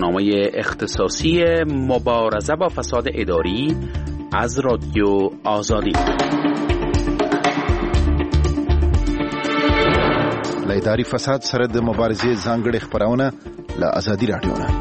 برنامه اختصاصی مبارزه با فساد اداری از رادیو آزادی. لایداری فساد سره د مبارزې ځانګړې خبرونه له آزادي رادیو نه.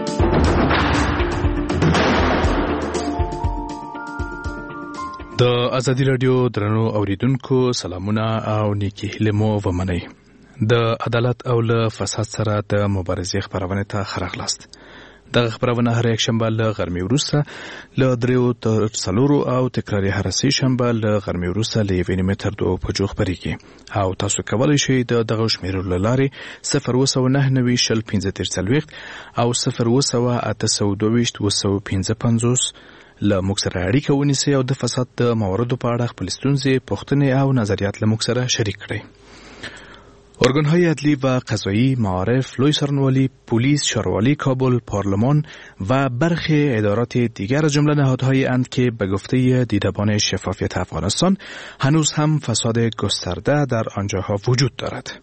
د آزادي رادیو درنو اوریدونکو سلامونه او نیکی هیله مو ومنئ. د عدالت او له فساد سره د مبارزې خبرونه ته خراغلاست. دغه خبرونه هر یک شنبه له غرمې وروسته له 3 تر 4 او تکراري هر سه شنبه له غرمې وروسته له 1 متر 2 په جوخ خبريږي او تاسو کولای شئ د دغه شمیرو لارې 029901530 او 029822055 له موږ سره اړیکه ونیسئ او د فساد د مواردو په اړه خپل ستونزې، پوښتنې او نظریات له موږ سره شریک کړئ. ارگان‌های عدلی و قضایی، معارف، لوی سرنوالی، پلیس، شاروالی کابل، پارلمان و برخی ادارات دیگر از جمله نهادهایی اند که به گفته دیدبان شفافیت افغانستان هنوز هم فساد گسترده در آنجاها وجود دارد.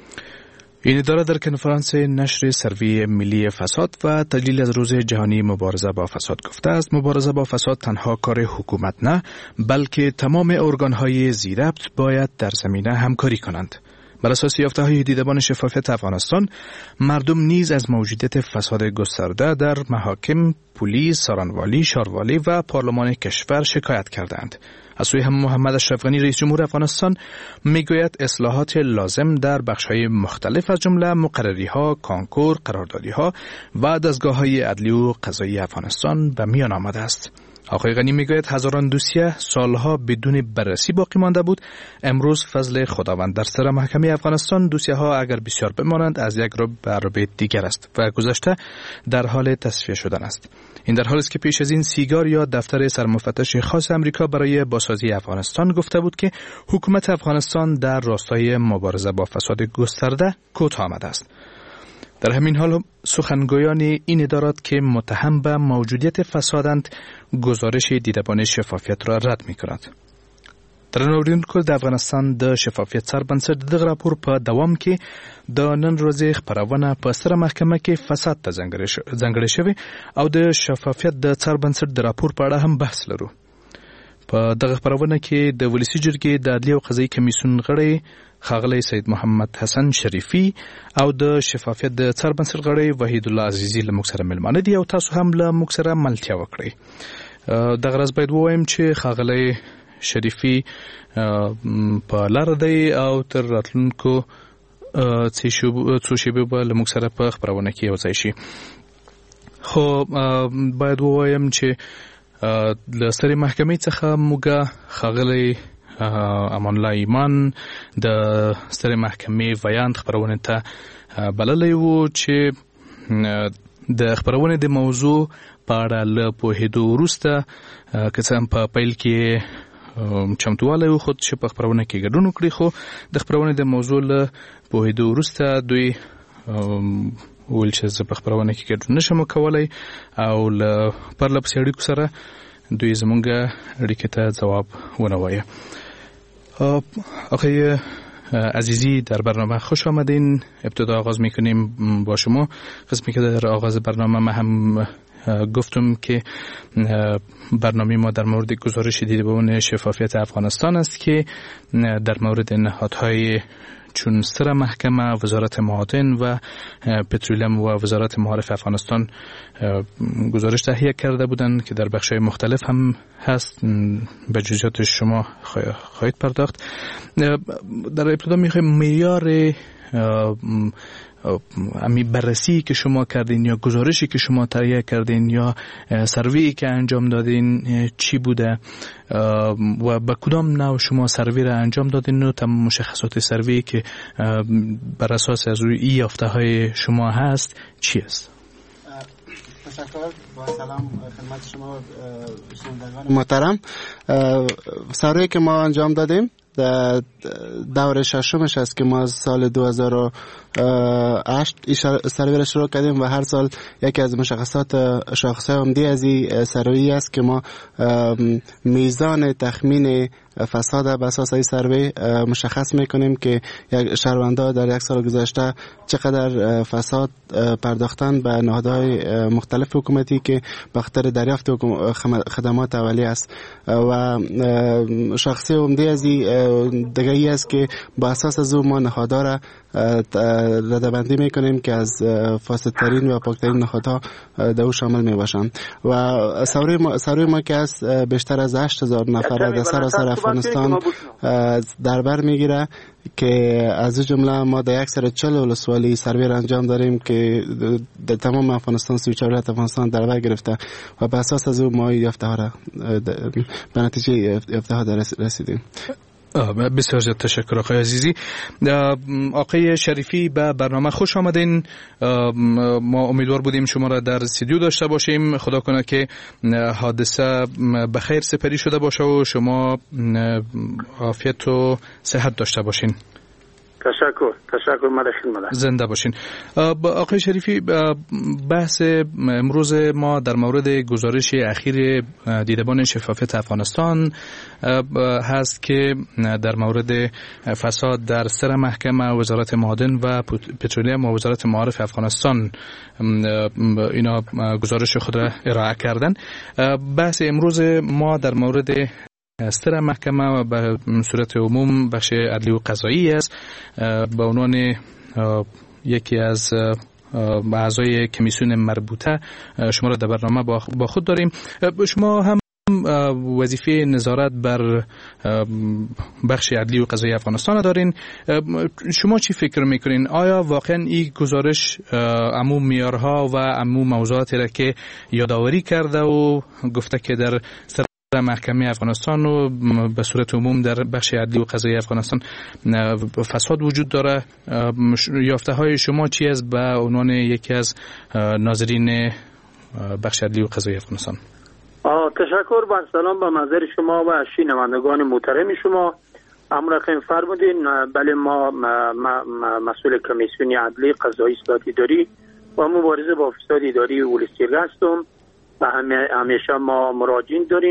این اداره در کنفرانس نشر سروی ملی فساد و تجلیل از روز جهانی مبارزه با فساد گفته است مبارزه با فساد تنها کار حکومت نه، بلکه تمام ارگان‌های زیربط باید در زمینه همکاری کنند. بر اساس یافته‌های دیدبان شفافیت افغانستان، مردم نیز از موجودیت فساد گسترده در محاکم، پلیس، سارنوالی، شاروالی و پارلمان کشور شکایت کردند. از سوی هم محمد اشرف غنی رئیس جمهور افغانستان میگوید اصلاحات لازم در بخش‌های مختلف از جمله مقرری‌ها، کانکور، قراردادی‌ها و دستگاه‌های عدلی و قضایی افغانستان به میان آمده است. آقای غنی میگوید هزاران دوسیه سالها بدون بررسی باقی مانده بود. امروز فضل خداوند در سر محکمه افغانستان دوسیه ها اگر بسیار بمانند از یک رب به رب دیگر است و گذشته در حال تصفیه شدن است. این در حالی است که پیش از این سیگار یا دفتر سرمفتش خاص امریکا برای بازسازی افغانستان گفته بود که حکومت افغانستان در راستای مبارزه با فساد گسترده کوتاه آمده است. در همین حال سخنگویان این ادارات که متهم به موجودیت فسادند گزارش دیدبان شفافیت را رد می‌کند. در اوریدونکو د افغانستان د شفافیت سربنسټ دغه راپور په دوام کې د نن ورځې خبرونه په ستره محکمه کې فساد ته ځانګړې شوی او د شفافیت د سربنسټ د راپور په اړه هم بحث لرو. په دغه خبرونه کې د ولسی جرګې د عدلیه او قضایي کمیسیون غړي ښاغلی سید محمد حسن شریفي او د شفافیت د سربنسټ غړي وحید الله عزیزی له موږ سره ملمانه دي او تاسو هم له موږ سره ملتیا وکړئ. دغه ورځ باید ووایم چې ښاغلی شریفي په لاره دی او تر راتلونکو څو شیبې به له موږ سره په خبرونه کې یوځای شي. خو باید ووایم چې له سترې محکمې څخه موږ ښاغلی امان الله ایمان د سترې محکمې ویاند خبرونه ته بللی و چې د خبرونه د موضوع په اړه له پوهېدو وروسته که څه هم په پیل کې چمتوالی و خود چې په خبرونه کې ګډون وکړي، خو د خبرونه د موضوع له پوهېدو وروسته دوی ویل چې زه په خبرونه کې ګډون نشم کولی او له پرله پسې اړیکو سره دوی زمونږ اړیکې ته ځواب ونه وایه. آقای عزیزی در برنامه خوش آمدین. ابتدا آغاز میکنیم با شما. قسمی که در آغاز برنامه ما هم گفتم که برنامه ما در مورد گزارش دیدبان شفافیت افغانستان است که در مورد نهادهای چون ستره محکمه، وزارت معادن و پترولیم و وزارت معارف افغانستان گزارش تهیه کرده بودند که در بخش‌های مختلف هم هست. به جزئیات شما خواهید پرداخت. در ابتدا می‌خوایم معیار امی بررسی که شما کردین یا گزارشی که شما تهیه کردین یا سروی که انجام دادین چی بوده و به کدام نوع شما سروی را انجام دادین و تمام مشخصات سروی که بر اساس از روی یافته های شما هست چی است؟ تشکر. با سلام خدمت شما شنوندگان محترم. سروی که ما انجام دادیم دور ششمش است که ما سال 2008 سروی را شروع کردیم و هر سال یکی از شاخصهای عمده از این سروی است که ما میزان تخمین فساد. به اساس این سروی مشخص میکنیم که یک شهروندا در یک سال گذشته چقدر فساد پرداختن به نهادهای مختلف حکومتی که به خاطر دریافت خدمات اولیه است. و شخصی عمده از دیگه ای است که با اساس از ما نهادها را ردبندی میکنیم که از فاسدترین و پاکترین نهادها در او شامل می باشند. و سروی ما که است بیشتر از 8000 نفر در سراسر افغانستان در بر میگیره که از جمله ما در 140 ولسوالی سروی را انجام داریم که در تمام افغانستان 34 ولایت افغانستان در بر گرفته و به اساس از او ما یافته ها را به نتیجه یافته ها رسیدیم. بسیار زیاد تشکر آقای عزیزی. آقای شریفی به برنامه خوش آمدین. ما امیدوار بودیم شما را در استودیو داشته باشیم. خدا کنه که حادثه به خیر سپری شده باشه و شما عافیت و صحت داشته باشین. تشکر مدخل زنده باشین. آقای شریفی، بحث امروز ما در مورد گزارش اخیر دیدبان شفافیت افغانستان هست که در مورد فساد در سر محکمه وزارت معادن و پترولیوم و وزارت معارف افغانستان اینا گزارش خود را ارائه کردن. بحث امروز ما در مورد سر محکمه و به صورت عموم بخش عدلی و قضایی است. به عنوان یکی از اعضای کمیسیون مربوطه شما را در برنامه با خود داریم. شما هم وظیفه نظارت بر بخش عدلی و قضایی افغانستان دارین. شما چی فکر میکنین؟ آیا واقعا این گزارش عموم معیارها و عموم موضوعاتی را که یادآوری کرده و گفته که در محکمه افغانستان و به صورت عموم در بخش عدلی و قضایی افغانستان فساد وجود داره، یافته های شما چی است به عنوان یکی از ناظرین بخش عدلی و قضایی افغانستان؟ تشکر. با سلام به منظر شما و شنوندگان محترم شما. امر خیم فرمودین. بله، ما مسئول کمیسیون عدلی قضایی اصلاحات اداری و مبارزه با فساد اداری ولسیرگ هستم و همیشه ما مراجعین داریم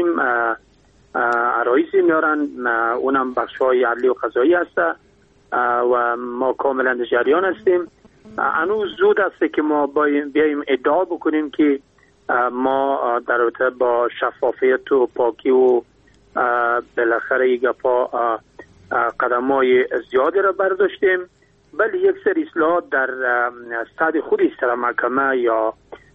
عرایضی میارن، اونم بخش‌های عدلی و قضایی هست و ما کاملا در جریان هستیم. هنوز زود است که ما بیایم ادعا بکنیم که ما در رابطه با شفافیت و پاکی و بالاخره این گپا قدم‌های زیادی را برداشتیم، ولی یک سری اصلاحات در سطح خود استرا محکمه یا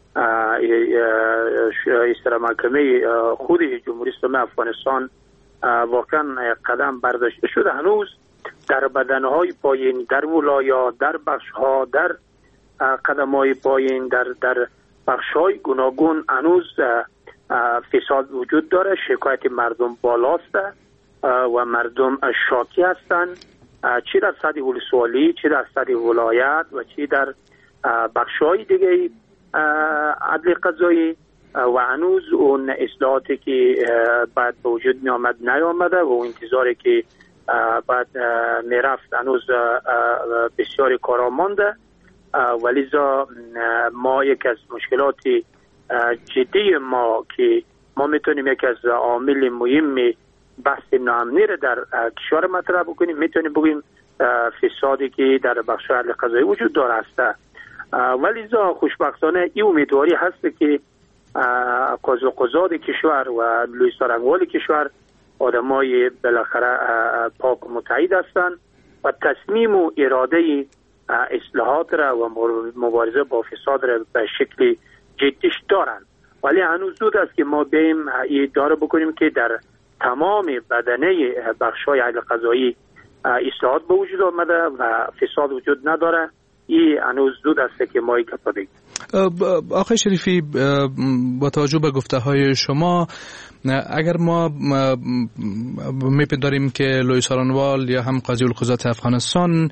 استرا محکمه خود جمهوری اسلامی افغانستان واقعا قدم برداشته شده. هنوز در بدنهای پایین، در ولایات، در بخشها، در قدمهای پایین، در بخشهای گوناگون هنوز فساد وجود داره. شکایت مردم بالاست و مردم شاکی هستند، چی در سطح ولسوالی، چی در سطح ولایت و چی در بخشهای دیگه عدل قضایی و هنوز اون اصلاحاتی که بعد به وجود می آمد نیامده و انتظاری که بعد می رفت هنوز بسیاری کارا مانده. ولیزا ما یک از مشکلات جدی ما که ما میتونیم یک از عامل مهم بحث ناامنی را در کشور مطرح بکنیم، میتونیم بگیم فسادی که در بخش عدل قضایی وجود داره است. ولیزا خوشبختانه این امیدواری هست که قضات کشور و لوی سرانگوال کشور آدمای بالاخره پاک و متحد هستند و تصمیم و اراده اصلاحات را و مبارزه با فساد را به شکل جدیش دارند. ولی هنوز زود است که ما بیم ادعا بکنیم که در تمام بدنه بخش‌های عدل قضایی اصلاحات به وجود آمده و فساد وجود نداره. این هنوز زود است که ما این گپ بگیم. آقای شریفی، با توجه به گفته های شما، اگر ما میپنداریم که لوی سارانوال یا هم قاضی القضات افغانستان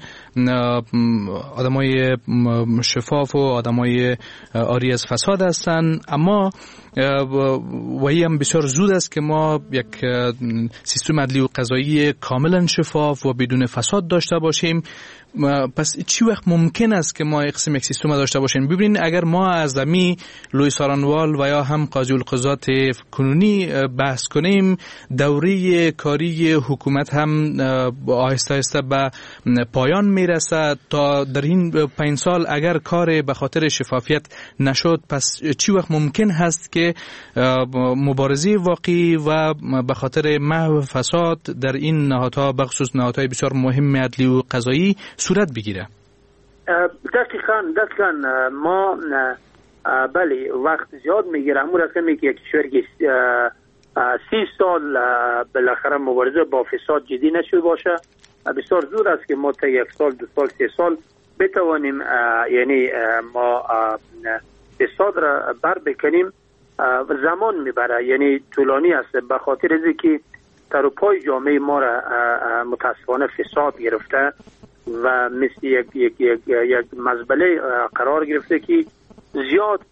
آدمای شفاف و آدمای آری از فساد هستند، اما ولی هم بسیار زود است که ما یک سیستم عدلی و قضایی کاملا شفاف و بدون فساد داشته باشیم. پس چی وقت ممکن است که ما یک سیستم داشته باشیم؟ ببینید، اگر ما از امی لوی سارانوال و یا هم قاضی القضات کنونی بحث کنیم، دوره کاری حکومت هم آهسته آهسته به پایان میرسد. تا در این 5 سال اگر کار به خاطر شفافیت نشد، پس چی وقت ممکن هست که مبارزه واقعی و به خاطر محو فساد در این نهادها، بخصوص نهادهای بسیار مهم عدلی و قضایی، صورت بگیره؟ دقیقاً ما بله وقت زیاد میگیره. همون رقمی که کشوری 30 سال بالاخره مبارزه با فساد جدی نشده باشه، بسیار زود است که ما تا 1 سال 2 سال 3 سال بتوانیم یعنی ما فساد را بر بکنیم. زمان میبره، یعنی طولانی است، به خاطر از اینکه سر و پای جامعه ما را متاسفانه فساد گرفته و مثل یک مزبله قرار گرفته که زیاد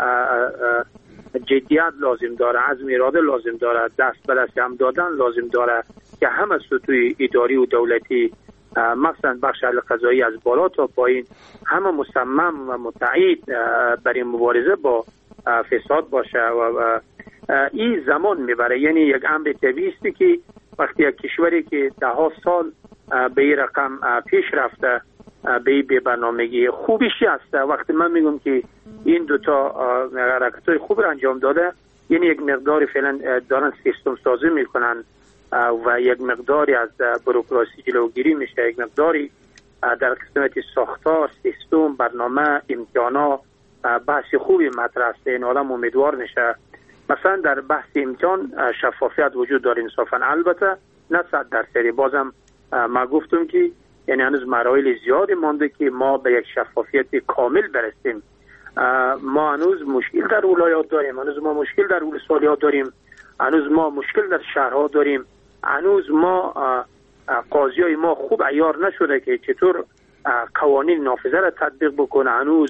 جدیت لازم داره، عزم اراده لازم داره، دست به دست هم دادن لازم داره که همه سطوح اداری و دولتی، مثلا بخش عدل قضایی از بالا تا پایین، همه مصمم و متعهد برای مبارزه با فساد باشه و این زمان میبره. یعنی یک امر طبیعی است که وقتی یک کشوری که 10 سال به این رقم پیش رفته، به برنامگی خوبیشی است، وقتی من میگم که این دوتا حرکت‌های خوب را انجام داده، یعنی یک مقداری فعلا دارن سیستم سازی میکنن و یک مقداری از بروکراسی جلوگیری میشه، یک مقداری در قسمت ساختار، سیستم، برنامه، امتحانا بحث خوبی مطرح است. این آدم امیدوار میشه. مثلا در بحث امتحان شفافیت وجود داره انصافا، البته نه 100%. بازم ما گفتم که یعنی هنوز مراحل زیادی مانده که ما به یک شفافیت کامل برسیم. ما هنوز مشکل در ولایات داریم، هنوز ما مشکل در ولسوالیات داریم، هنوز ما مشکل در شهرها داریم، هنوز ما قاضیای ما خوب عیار نشده که چطور قوانین نافذه را تطبیق بکنه، هنوز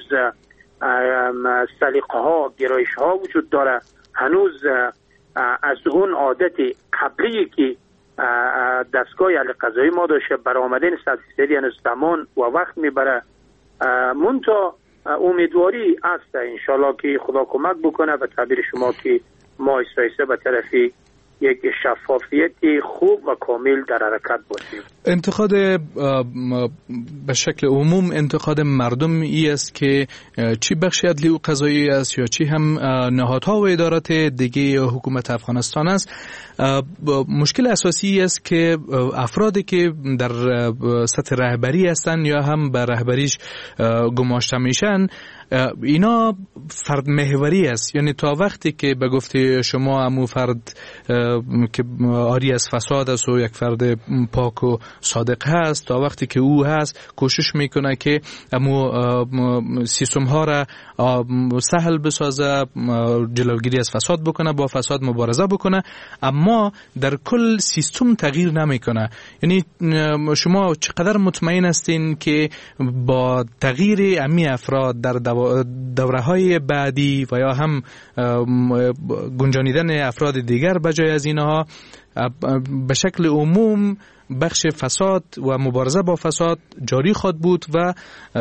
سلیقه ها، گرایش ها وجود داره، هنوز از اون عادت قبلی که دستگاه عدل قضایی ما داشته برآمدن 100% هنوز زمان و وقت میبره. منتها امیدواری است انشالله که خدا کمک بکنه و تعبیر شما که ما ایسا به طرفی یک شفافیت خوب و کامل در حرکت باشیم. انتقاد به شکل عموم انتقاد مردم ای است که چی بخش عدلی و قضایی است یا چی هم نهادها و ادارات دیگه حکومت افغانستان است، مشکل اساسی است که افرادی که در سطح رهبری هستند یا هم به رهبریش گماشته میشن، اینا فرد محوری است. یعنی تا وقتی که به گفته شما امو فرد که آری از فساد است و یک فرد پاک و صادق هست، تا وقتی که او هست کوشش میکنه که امو سیستم ها را سهل بسازه، جلوگیری از فساد بکنه، با فساد مبارزه بکنه، اما در کل سیستم تغییر نمیکنه. یعنی شما چقدر مطمئن هستین که با تغییر امی افراد در دوره‌های بعدی و یا هم گنجانیدن افراد دیگر بجای از اینها، به شکل عموم بخش فساد و مبارزه با فساد جاری خواهد بود و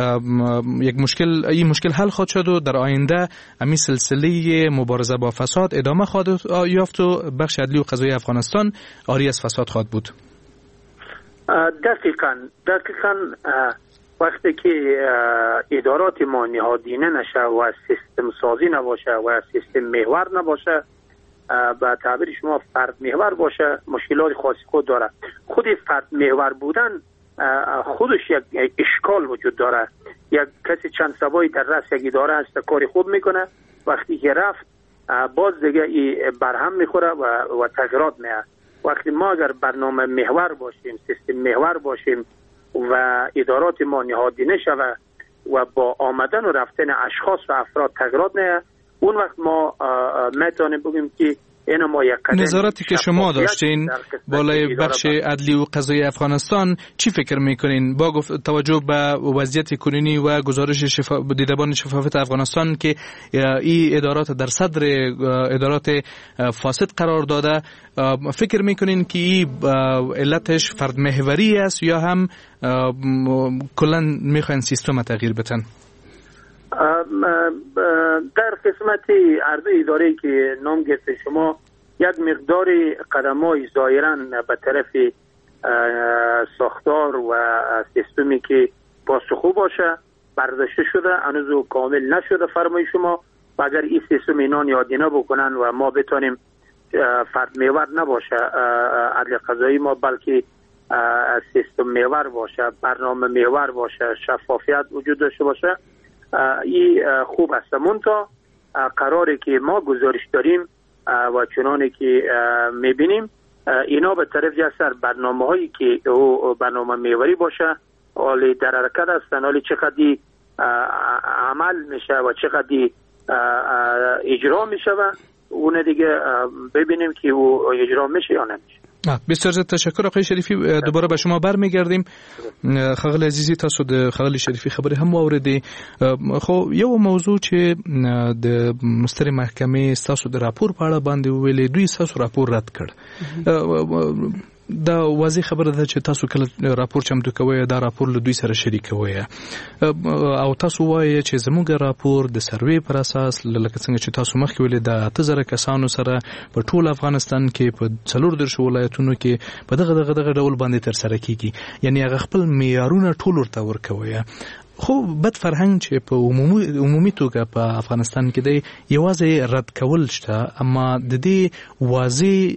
این مشکل حل خواهد شد و در آینده همین سلسله مبارزه با فساد ادامه خواهد یافت و بخش عدلی و قضایی افغانستان آری از فساد خواهد بود؟ دقیقاً وقتی که ادارات ما نهادینه نشه و سیستم سازی نباشه و سیستم محور نباشه، به تعبیر شما فرد محور باشه، مشکلات خاصی خود داره. خود فرد محور بودن خودش یک اشکال وجود داره. یک کسی چند سبایی در رأس یک اداره هست، کاری خوب میکنه، وقتی که رفت باز دیگه برهم میخوره و تغییرات میاد. وقتی ما اگر برنامه محور باشیم، سیستم محور باشیم و ادارات ما نهادینه شود و با آمدن و رفتن اشخاص و افراد تغییرات نیاد، اون وقت ما میتونیم بگیم که اینو ما یک قدم نظارتی که شما داشتین بالای بخش عدلی و قضایی افغانستان چی فکر میکنین با توجه به وضعیت کنونی و گزارش دیدبان شفافیت افغانستان که این ادارات در صدر ادارات فاسد قرار داده، فکر میکنین که این علتش فرد محوری است یا هم کلا میخواین سیستم تغییر بدن؟ در قسمت عرض اداره که نام گرفته شما، یک مقدار قدم‌های ظاهراً به طرف ساختار و سیستمی که پاسخگو باشه برداشته شده، هنوز کامل نشده فرمای شما. و اگر این سیستم اینان یادینه بکنن و ما بتونیم فرد محور نباشه عدل قضایی ما، بلکه سیستم محور باشه، برنامه محور باشه، شفافیت وجود داشته باشه، این خوب است. منتها قراره که ما گزارش داریم و چنانه که میبینیم اینا به طرف جسر برنامه هایی که برنامه محوری باشه حالی در حرکت هستن، حالی چقدر عمل میشه و چقدر اجرا میشه و اون دیگه ببینیم که او اجرا میشه یا نمیشه. بسیار زیاد تشکر آقای شریفی. دوباره به شما برمیگردیم. خغل عزیزی تاسو د خغل شریفی خبره هم واوریدي. خو یو موضوع چې د مستری محکمې تاسو د راپور په اړه باندې ویلې، دوی تاسو راپور رد کړ. دا واضح خبره ده چې تاسو کله راپور چمتو کوئ دا راپور له دوی سره شریکوئ او تاسو وایي چې زموږ راپور د سروې پر اساس لکه څنګه چې تاسو مخکې ویلي د 8000 کسانو سره په ټول افغانستان کې په 14 ولایتونو کې په دغه ډول باندې تر سره کیږي، یعنی هغه خپل معیارونه ټول ورته ورکوي. خو بد فرهنګ چې په عمومي توګه په افغانستان کې دی یوازې رد کول شته، اما د دې واضح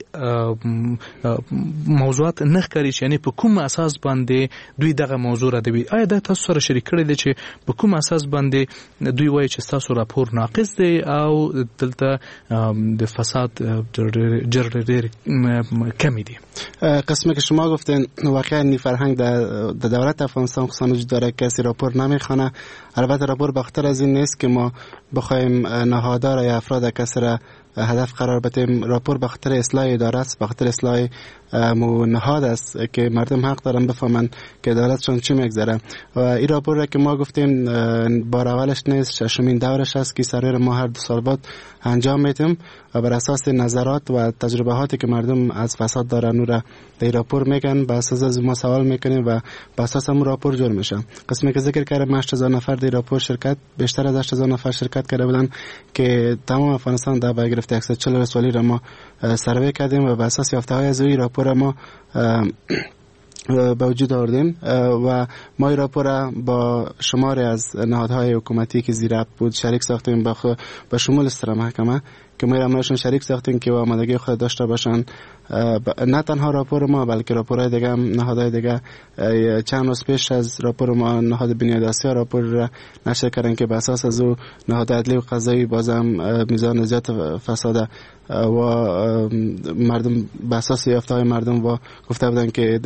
موضوعات نه ښکاري چې یعنی په کوم اساس باندې دوی دغه موضوع ردوي. آیا دا تاسو سره شریک کړی دی چې په کوم اساس باندې دوی وایي چې تاسو راپور ناقص دی او دلته د فساد ډېر کمی دی؟ قسمی که شما گفتین واقعا این فرهنگ در دولت افغانستان خصوصا وجود داره، کسی راپور نمیخونه. البته راپور بخاطر از این نیست که ما بخوایم نهادار یا افراد کسی را هدف قرار بدیم. راپور بخاطر اصلاح اداره است، بخاطر اصلاح نهاد است که مردم حق دارن بفهمن که عدالتشون چی میگذره. و این راپور را که ما گفتیم بار اولش نیست، ششمین دورش است که سرویر ما هر 2 سال بعد انجام میدیم و بر اساس نظرات و تجربهاتی که مردم از فساد دارن اون را در راپور میگن، بر اساس از ما سوال میکنیم و بر اساس هم راپور جور میشه. قسمی که ذکر کردم 8000 نفر در راپور شرکت، بیشتر از 8000 نفر شرکت کرده بودن که تمام افغانستان در با گرفته 140 ولسوالی را ما سروی کردیم و بر اساس یافته‌های از این راپور ما به وجود آوردیم و ما این راپور با شماری از نهادهای حکومتی که زیر اپ بود شریک ساختیم با شمول استر محکمه که ما رامشون شریک ساختیم که آمادگی خود داشته باشن. نه تنها راپور ما بلکه راپورهای دیگه هم نهادهای دیگه چند روز پیش از راپور ما نهاد بنیاد آسیا راپور را نشر کردن که به اساس از او نهاد عدلی و قضایی بازم میزان زیاد فساد و مردم به اساس یافته‌های مردم و گفته بودن که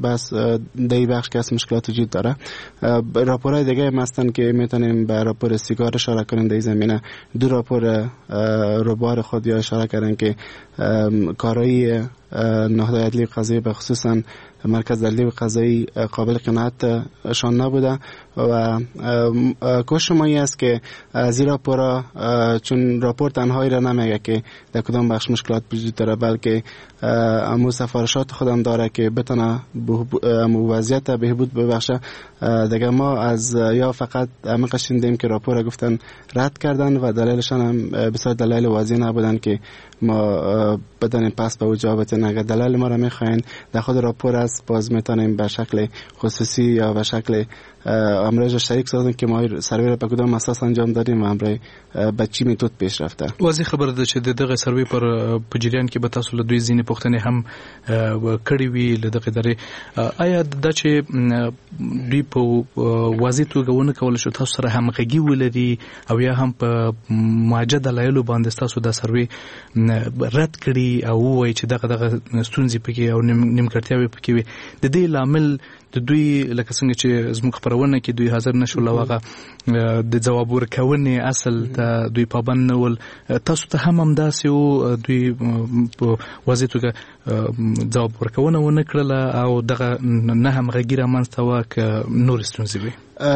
دی بخش که از مشکلات وجود داره. راپورهای دیگه هم هستن که میتونیم به راپور سیگار اشاره کنیم. در زمینه 2 راپور روبار خود یا اشاره کردن که کارایی نهاد عدلی و قضایی به خصوصا مرکز عدلی و قضایی قابل قناعت شان نبوده و کوشش ما این است که از این راپورا چون راپور تنهایی را نمیگه که در کدام بخش مشکلات وجود داره، بلکه امو سفارشات خودم داره که بتونه وضعیت بهبود ببخشه. دیگه ما از یا فقط عمیقش شنیدیم که راپور گفتن رد کردن و دلیلشان هم بسیار دلیل واضح نبودن که ما بدانیم پس به او جواب بدن. اگر دلیل ما را میخواین در خود راپور است باز میتونیم به شکل خصوصی یا به شکل امروز شریک سازیم که ما سروی را به کدام اساس انجام دادیم و امروز به چی میتود پیش رفته. واضح خبره ده چې دغه سروی په جریان کې به تاسو له دوی ځینې پوښتنې هم کړې وي له دغه ادارې. آیا دا چې دوی په واضح توګه ونه کول شو تاسو سره همغږي ولري او یا هم په ماجه دلایلو باندې تاسو دا سروی رد کړي او وایي چې دغه ستونزې پکې او نیمګړتیاوې پکې وي، د دې لامل د دوی لکه څنګه چې زموږ خبرونه کې دوی حاضر نشو لوغه د جواب ورکونې اصل ته دوی پابند نه ول، تاسو ته هم داسې او دوی په واضح توګه جواب ورکونه ونه کړله او دغه نه همغږي رامنځته وه که نور ستونزې وي؟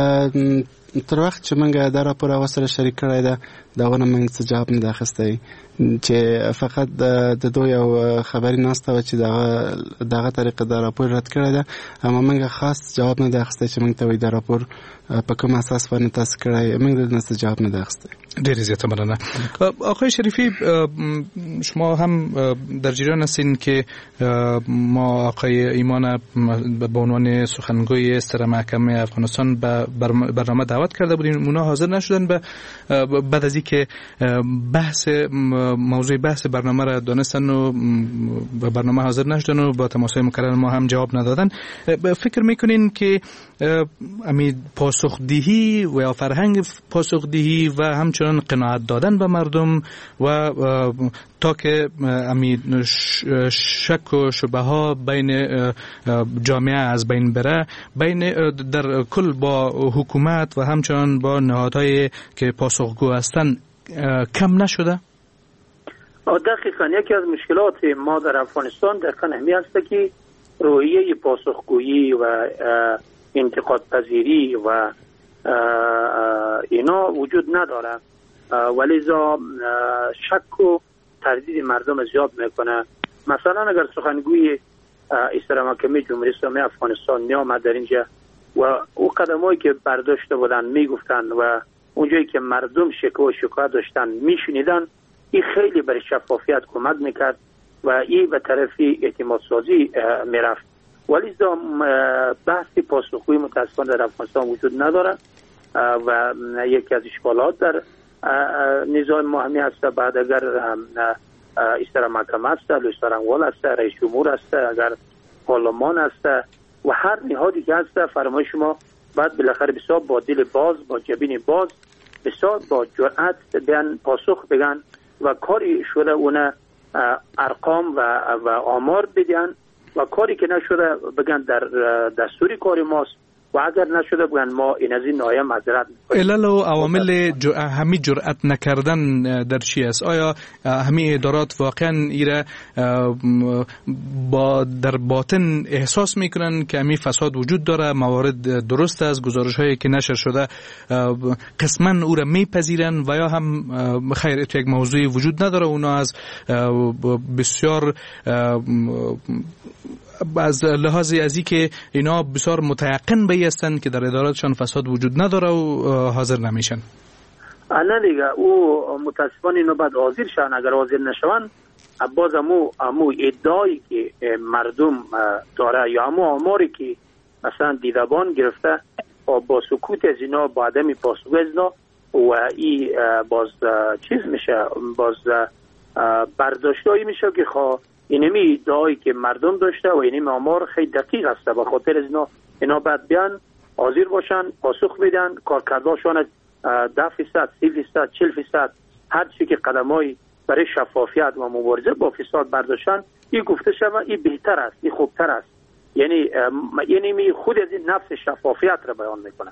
تر وخت چې موږ دا راپور وسره شریک کړی ده داونه موږ څه جواب نه اخیستی، چې فقط د دوی یو خبري ناسته و چې دغه طریقه دا راپور رد کړی ده، اما موږ خاص جواب نه اخیستی چې موږ ته وایي دا راپور په کوم اساس باندې تاسو کړی، موږ د نه جواب نه اخیستی. ډېر زیاته مننه. آقای شریفی، شما هم در جریان هستین که ما آقای ایمان به عنوان سخنگوی ستره محکمه افغانستان به برنامه دعوت کرده بودیم، اونا حاضر نشدن. بعد از اینکه موضوع بحث برنامه را دانستن و به برنامه حاضر نشدن و با تماس‌های مکرر ما هم جواب ندادن، فکر میکنین که امی پاسخدهی و یا فرهنگ پاسخدهی و همچنان قناعت دادن به مردم و تا که امی شک و شبه ها بین جامعه از بین بره، در کل با حکومت و همچنان با نهادهای که پاسخگو هستند کم نشده؟ دقیقاً یکی از مشکلات ما در افغانستان دقیقاً همین است که روحیه پاسخگویی و انتقاد پذیری و اینا وجود نداره، ولذا شک و تردید مردم زیاد میکنه. مثلا اگر سخنگوی ستره محکمه جمهوری اسلامی افغانستان میامد در اینجا و او قدمایی که برداشته بودن میگفتن و اونجایی که مردم شکوه و شکایت داشتن میشنیدن، این خیلی برای شفافیت کمک میکرد و این به طرف اعتماد سازی میرفت. ولذا بحثی پاسخگویی متاسفانه در افغانستان وجود نداره و یکی از اشکالات در نظام ما همین است. بعد اگر ستره محکمه است، لویستارنوال است، رئیس جمهور است، اگر پارلمان است و هر نهادی که هست، فرمایش ما بعد بالاخره بسیار با دل باز، با جبین باز، بسیار با جرأت بیان پاسخ بگن و کاری شده اون ارقام و آمار بدن و کاری که نشده بگن در دستوری کار ماست و اگر نشده بگن ما این از این نایه معذرت می‌کنیم. علل و عوامل همین جرأت نکردن در چی است؟ آیا همین ادارات واقعا ایره در باطن احساس میکنن که همین فساد وجود داره، موارد درست است، گزارش هایی که نشر شده قسما او را میپذیرن و یا هم خیر یک موضوعی وجود نداره، اونا از بسیار از لحاظ ازی که اینا بسیار متیقن هستند که در اداراتشان فساد وجود نداره و حاضر نمیشن؟ نه دیگه، او متاسفانه اینو بعد حاضر شن. اگر حاضر نشون باز امو ادعایی که مردم داره یا امو آماری که مثلا دیدبان گرفته با سکوت از اینا، با عدم پاسخ از اینا و ای باز چیز میشه، باز برداشتایی میشه که اینمی ادعایی که مردم داشته و اینمی آمار خیلی دقیق است. به خاطر از اینا بعد بیان حاضر باشن، پاسخ بدن، کارکرداشان 10%، 30%، 40%، هر چی که قدمای برای شفافیت و مبارزه با فساد برداشتن، این گفته شود این بهتر است، این خوبتر است. یعنی خود از این نفس شفافیت را بیان میکنه.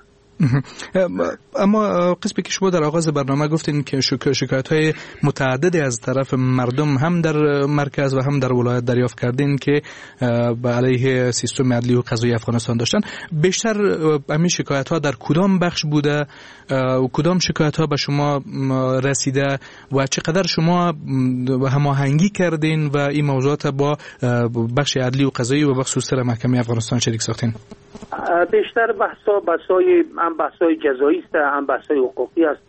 اما قسمی که شما در آغاز برنامه گفتین که شکایت‌های متعددی از طرف مردم هم در مرکز و هم در ولایت دریافت کردین که به علیه سیستم عدلی و قضایی افغانستان داشتن. بیشتر همین شکایت‌ها در کدام بخش بوده و کدام شکایت‌ها به شما رسیده و چقدر شما هماهنگی کردین و این موضوعات با بخش عدلی و قضایی و بخش ستره محکمه افغانستان شریک ساختین؟ بیشتر بحثای جزایی است، هم بحثای حقوقی است،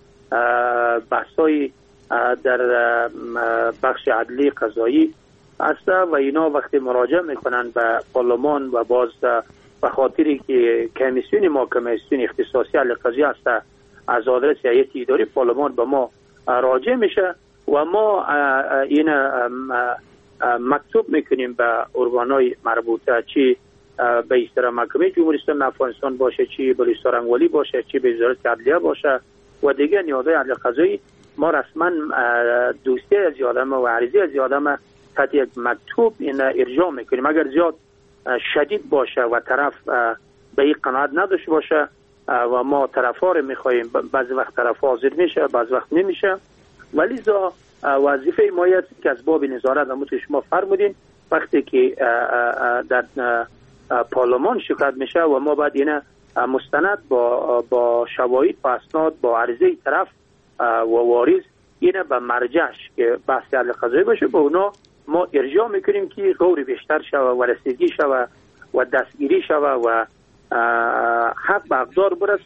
بحثای در بخش عدلی قضایی است و اینا وقتی مراجعه میکنن به پارلمان و باز به خاطری که کمیسیون کمیسیون اختصاصی عدلی قضایی است از آدرس هیئت اداری پارلمان به ما راجع میشه و ما این مکتوب میکنیم به ارگانهای مربوطه، چی به ستره محکمه جمهوری اسلامی افغانستان باشه، چی به لویستارنوال باشه، چی به وزارت عدلیه باشه و دیگه نهادهای عدلی قضایی، ما رسما دوستی از یادم و عریضی از یادم تحت یک مکتوب این ارجاع میکنیم. اگر زیاد شدید باشه و طرف به این قناعت نداشته باشه و ما طرفا رو میخوایم، بعضی وقت طرف حاضر میشه، بعضی وقت نمیشه، ولیزا وظیفه ما است که از باب نظارت همونطور شما فرمودین وقتی که در پارلمان شکایت میشه و ما بعد اینه مستند با شواهد، با اسناد، با عرضه طرف و واریز اینه به مرجعش که بحث عدل قضایی باشه، به اونا ما ارجاع میکنیم که غور بیشتر شوه و رسیدگی شوه و دستگیری شوه و حق به اقدار برسه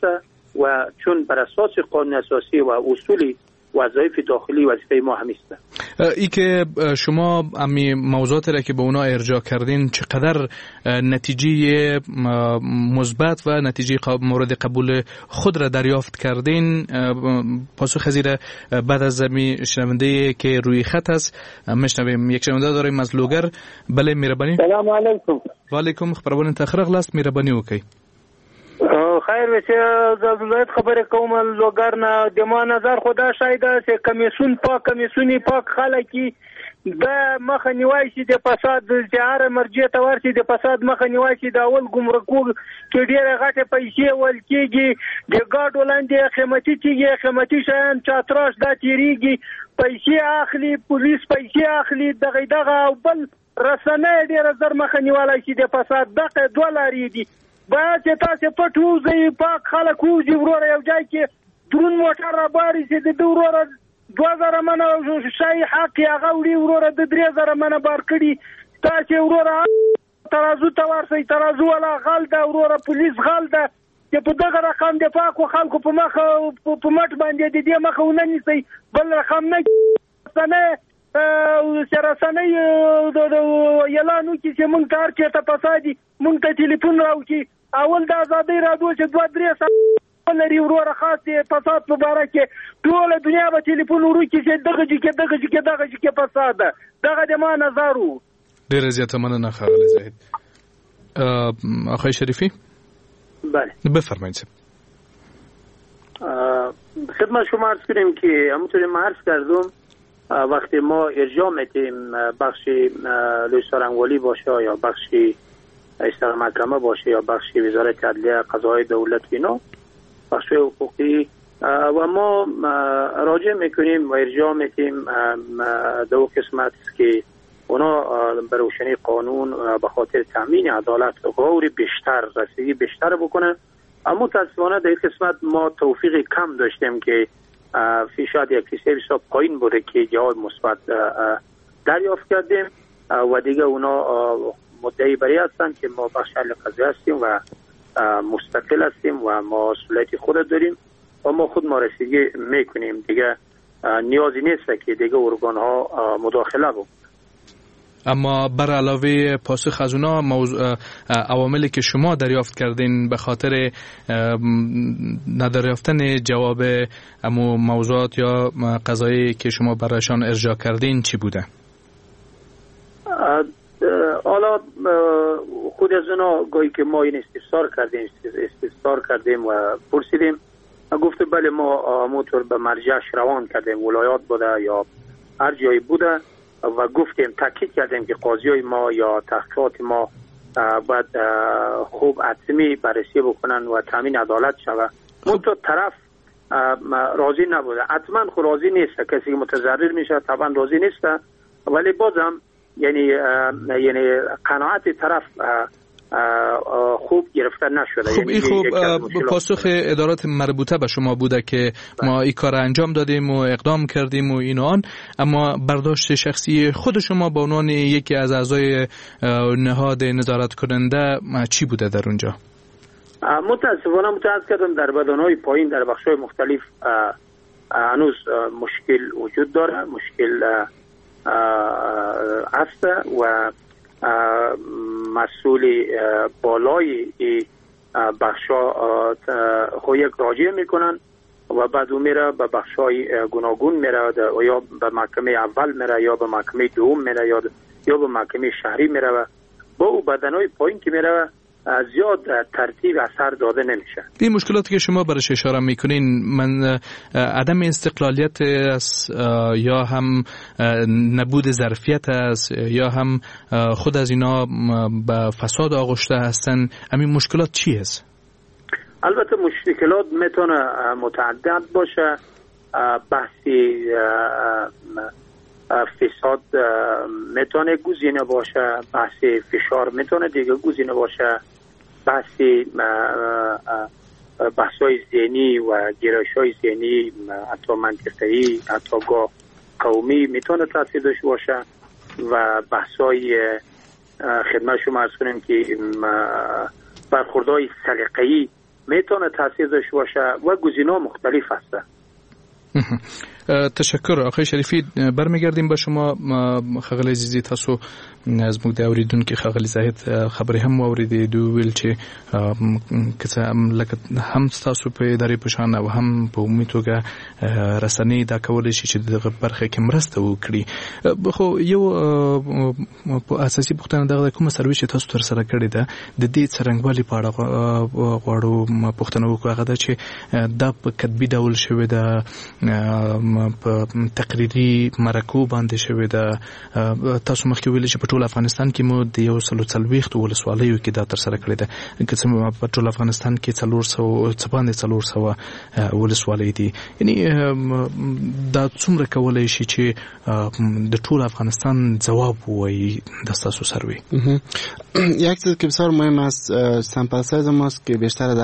و چون بر اساس قانون اساسی و اصول وظایف داخلی وظیفه ما هم است. ای که شما امی موضوعات را که به اونا ارجاع کردین چقدر نتیجه مثبت و نتیجه مورد قبول خود را دریافت کردین؟ پاسخ خزیر بعد از زمین شنونده که روی خط است میشنویم. یک شنونده داریم از لوگر. بله میربانی. سلام علیکم. و علیکم. خبربان تخرق لاست میربانی وکي. خیر وسه زولت خبره کوم لوګر نه د ما نظر خدا شاید چې کمیسون پاک خلکی د مخ نیوای شي د فساد زیاره مرجع ته ورسي د فساد مخ نیوای شي د اول ګمرکو کې ډیره غټه پیسې ول کېږي د ګاډ ولاندې قیمتي شیان چاتراش دا تیریږي پیسې اخلي پولیس پیسې اخلي دغه او بل رسنۍ ډیره زر مخ نیولای شي د فساد دغه $2 دي باید چې تاسو پټوځي پاک خلک وځي وروره یو ځای کې درون موټر را باري چې د وروره 2000 منه شای حق هغه وړي وروره د 3000 منه بار کړي تاسو وروره ترازو تورسي ترازو ولا غل دا وروره پولیس غل دا چې په دغه رقم د پاکو خلکو په مخ په مټ باندې د دې مخ ونني سي بل رقم نه سنه سرسنه یلانو چې مونږ تار کې ته پسادي مونږ ته ټلیفون راوچی اول د آزادۍ راډیو چې 2-3 ساعت لري وروره خاص فساد په باره کې ټول دنیا به ټلیفون وروکي چې دغه چې فساد دغه د ما نظر وو. ډېر زیاته مننه خاله زاهد. آقای شریفی بله بفرمایید. خدمت شما عرض کنیم که همونطوری ما عرض کردم وقتی ما ارجاع میدیم بخش لویسارنگوالی باشه یا بخش اشتراک محکمه باشه یا بخش وزارت عدلیه قضای دولت اینا بخش حقوقی و ما راجع میکنیم و ارجاع میدیم دو قسمت که اونا به روشنی قانون به خاطر تامین عدالت غور بیشتر رسیدگی بیشتر بکنه. اما متاسفانه در این قسمت ما توفیق کم داشتیم که شاید یک کیسه بسیار پایین بوده که جواب مثبت دریافت کردیم و دیگه اونا مدعی بری هستن که ما بخش حل قضیه هستیم و مستقل هستیم و ما مسئولیت خود داریم و ما خود ما رسیدگی میکنیم. دیگه نیازی نیست که دیگه ارگان ها مداخله بکنن. اما بر علاوه پاسخ از اونا عواملی که شما دریافت کردین به خاطر ندریافتن جواب امو موضوعات یا قضایی که شما برایشان ارجاع کردین چی بوده؟ حالا خود از اونا گاهی که ما این استفسار کردیم و پرسیدیم گفته بله ما موتور به مرجعش روان کردیم ولایات بوده یا هر جایی بوده و گفتیم تاکید کردیم که قاضیای ما یا تحقیقات ما باید خوب حتمی بررسی بکنن و تامین عدالت شود. منتها طرف راضی نبوده. حتما خود راضی نیست، کسی که متضرر میشه طبعا راضی نیست، ولی بازم یعنی قناعت طرف خوب گرفته نشده. خب این خوب پاسخ ادارات مربوطه به شما بوده که ما این کار انجام دادیم و اقدام کردیم و این و آن، اما برداشت شخصی خود شما به عنوان یکی از اعضای نهاد نظارت کننده چی بوده در اونجا؟ متاسفانه متاسف کردم در بدنهای پایین در بخشهای مختلف هنوز مشکل وجود داره، مشکل است و مسئول بالای بخشا خو یک راجع میکنن و بعد اون میره به بخشای گوناگون میره یا به محکمه اول میره یا به محکمه دوم میره یا به محکمه شهری میره و با او بدنهای پایین که میره زیاد ترتیب اثر داده نمیشه. این مشکلاتی که شما برش اشاره میکنین من عدم استقلالیت است یا هم نبود ظرفیت است یا هم خود از اینا به فساد آغشته هستن، همین مشکلات چی است؟ البته مشکلات میتونه متعدد باشه، بحثی فساد میتونه گزینه باشه، بحث فشار میتونه دیگه گزینه باشه، بحث‌های ذهنی و گرایش‌های ذهنی حتی منطقی حتی قومی میتونه تاثیر داشته باشه و بحث‌های خدمت شما عرض کنیم که برخوردهای سلیقه‌ای میتونه تاثیر داشته باشه و گزینه‌ها مختلف هست. تشکر آقای شریفی. برمیگردیم به شما خغل عزیزی. تاسو زموږ د اوریدونکو خغل زاهد خبرې هم اوریدې دوی ویل چې لکه هم تاسو په ادارې په شان او هم په عمومي توګه رسنۍ دا کولی شي چې دغه برخه کې مرسته وکړي. خو یو په اساسي پوښتنه دغه کومه سرویس چې تاسو تر سره کړې ده د دې څرنګوالي په اړه غواړو پوښتنه وکړو. هغه ده چې دا په کتبي ډول شوې ده، په تقریري مرکو باندې شوې ده. تاسو مخکې ویل چې په ټول افغانستان کې مو د 140 ولسوالیو کې دا تر سره کړې ده، که څه په ټول افغانستان کې 400 ولسوالۍ دي. یعنی دا څومره کولای شي چې د ټول افغانستان جواب وایي د تاسو سروی؟ یک چیز که بسیار مهم است، سامپل سایز ماست که بیشتر از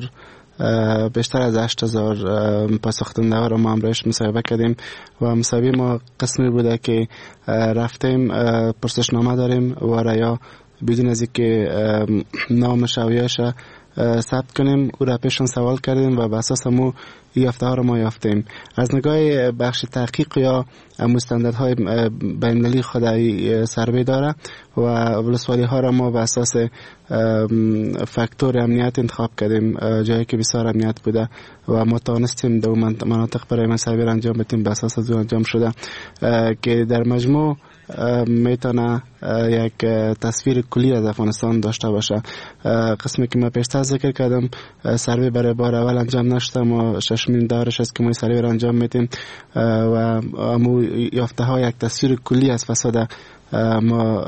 8000 پاسخ‌دهنده را ما همراهش مصاحبه کردیم و مصاحبه ما قسمی بوده که رفتیم پرسشنامه داریم و ریا بدون از اینکه نامش و یاش ثبت کنیم او را پیشان سوال کردیم و به اساس مو یافته ها را ما یافتیم. از نگاه بخش تحقیق یا مستندهای بین‌المللی خودی سروی داره و ولسوالی ها را ما به اساس فاکتور امنیت انتخاب کردیم، جایی که بسیار امنیت بوده و ما توانستیم دو مناطق برای ما سروی را انجام بدیم. به اساس از انجام شده که در مجموع میتونه یک تصویر کلی از افغانستان داشته باشه. قسمی که ما پیشتر ذکر کردم سروی برای بار اول انجام نشده، ما ششمین دورش است که ما سروی را انجام میدیم و مو یافته ها یک تصویر کلی از فساد ما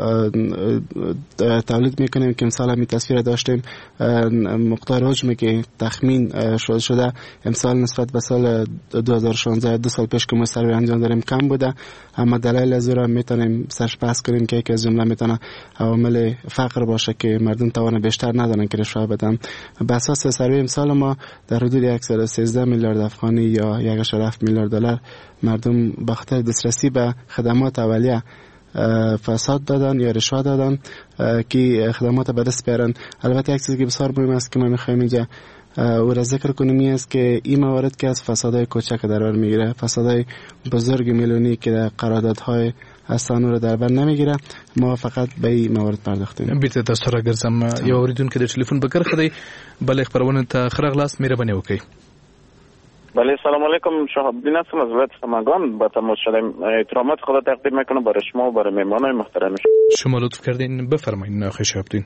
تولید میکنیم که امسال همی تصویر داشتیم. مقدار حجمی که تخمین شده امسال نسبت به سال 2016 2 سال پیش که ما سروی انجام داریم کم بوده، اما دلایل از را میتونیم سرش بحث کنیم که یکی از جمله میتونه عوامل فقر باشه که مردم توان بیشتر ندارن که رشوه بدن. به اساس سروی امسال ما در حدود 113 میلیارد افغانی یا 1.7 میلیارد دلار مردم به خاطر دسترسی به خدمات اولیه فساد دادن یا رشوه دادن که خدمات به دست بیارن. البته یک چیزی که بسیار مهم است که ما میخوایم اینجا او را ذکر کنیم است که این موارد که از فسادهای کوچک در بر میگیره، فسادهای بزرگ میلیونی که در قراردادهای هستن او را در بر نمیگیره. ما فقط به این موارد پرداختیم. بیت تاسو را ګرځم یو اوریدونکو د ټلیفون بګر خدای بل خبرونه ته خرغلاس مهرباني وکړئ. بله سلام علیکم، شهاب الدین هستم از ولایت سمنگان. با تماس شدیم احترامات خدا تقدیم میکنم برای شما و برای مهمانان محترم. شما لطف کردین بفرمایید آقای شهاب الدین.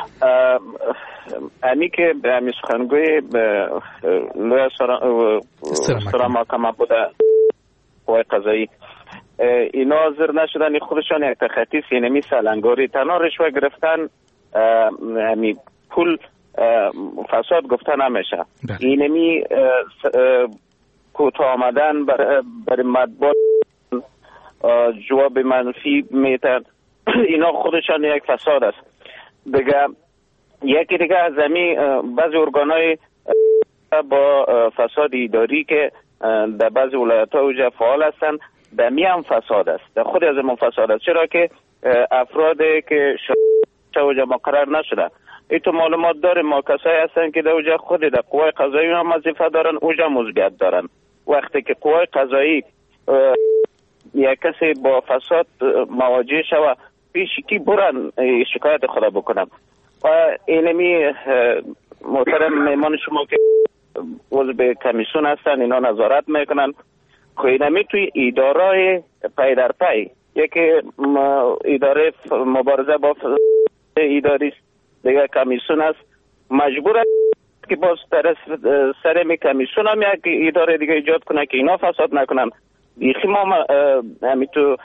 امی که به امی سخنگوی لوی سرا محکمه بوده قوای قضایی اینا حاضر نشدن خودشان یک تخطی سینمی سالنگاری تنها رشوه گرفتن امی پول فساد گفته نمیشه. اینمی کوتاه آمدن برای مطبوعات جواب منفی میتن، اینا خودشان یک فساد است. دیگه یکی دیگه از زمین بعضی ارگانهای با فساد اداری که در بعضی ولایت‌ها اوجا فعال هستند دمی هم فساد است، در خود از ما فساد است، چرا که افرادی که اوجا مقرر نشده ای تو معلومات داریم ما کسایی هستن که در اوجا خود در قوای قضایی هم وظیفه دارن، اوجا مزیت دارن. وقتی که قوای قضایی یک کسی با فساد مواجه شود پیش کی برن شکایت خدا بکنم. و اینمی محترم مهمان شما که عضو کمیسیون هستن اینا نظارت میکنن، خب اینمی توی اداره پی در پی یکی اداره مبارزه با اداری دیگه کمیسیون است، مجبور است که باز سر می کمیسیون هم یک اداره دیگه ایجاد کنه که اینا فساد نکنن. بیخی ما همی تو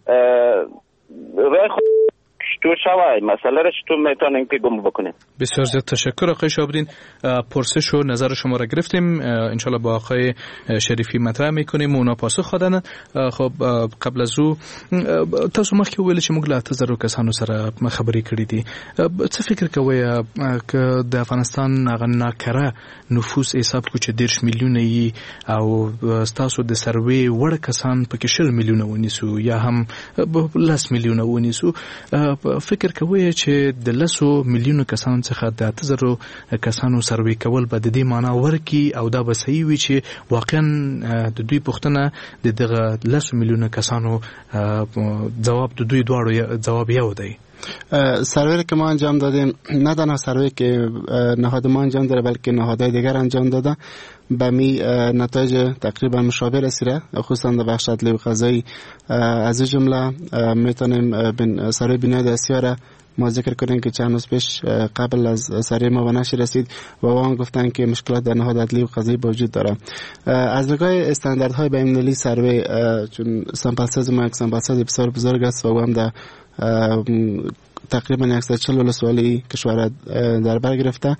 رای خود تو شوای مسئله را چطور میتونیم که گم بکنیم. بسیار زیاد تشکر آقای شهاب الدین. پرسش و نظر شما را گرفتیم، انشالله با آقای شریفی مطرح میکنیم و اونا پاسخ دادن. خب قبل از او تاسو مخکې ویل چې موږ له 8000 کسانو سره خبرې کړې دي. څه فکر کوئ که د افغانستان هغه ناکره نفوس حساب کو چې 10 میلیونه یي او تاسو د سروې وړ کسان پکې 10 میلیونه ونیسو یا هم 10 میلیونه ونیسو، فکر کوي چې د 10 میلیونو کسانو څخه د 8000 کسانو سروې کول به د دې معنا ورکی او دا به صحیح وي چې واقعا د دوی پوښتنه د دغه 10 میلیونو کسانو جواب د دوی دواړو جواب یو دی. سروی که ما انجام دادیم نه تنها سروی که نهاد ما انجام داده بلکه نهادهای دیگر انجام داده به می نتایج تقریبا مشابه رسیده، خصوصا در بخش عدلیه و قضایی. از این جمله میتونیم سروی بنیاد آسیا را ما ذکر کنیم که چند روز پیش قبل از سروی ما به نشر رسید و آن گفتن که مشکلات در نهاد عدلیه و قضایی وجود داره. از نگاه استانداردهای بین‌المللی سروی چون سامپل ساز ما یک سامپل ساز بسیار بزرگ است و هم در تقریبا 140 ولسوالی کشور در بر گرفته.